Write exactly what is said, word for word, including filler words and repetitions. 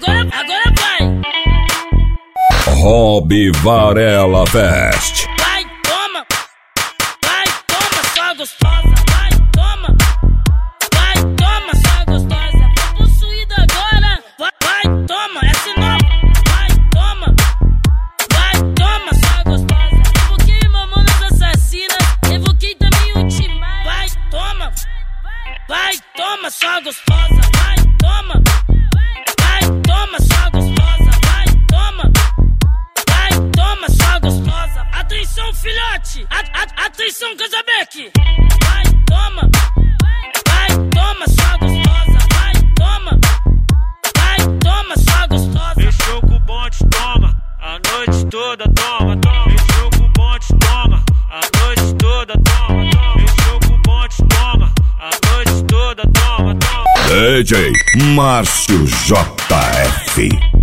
agora, agora vai. Rob Varela Fest. Vai, toma, vai, toma, só gostosa. Vai, toma, vai, toma, só gostosa. Tô possuída agora. Vai, vai, toma, essa é nova. Vai, toma, vai, toma, só gostosa. Evoquei Mamonas Assassinas, evoquei também o Timaya. Vai, toma, vai, toma, só gostosa. Vai, toma, vai, toma, só gostosa. Vai, toma, vai, toma, só gostosa. Atenção, filhote, a, a, atenção, Casabeck. Vai, toma, vai, toma, só gostosa. Vai, toma, vai, toma, só gostosa. Fechou com o bonde, toma, a noite toda, toma, toma. Fechou com o bonde, toma, a noite toda, toma, toma. Fechou com o bonde, toma, a noite toda, toma, toma. D J Márcio J F.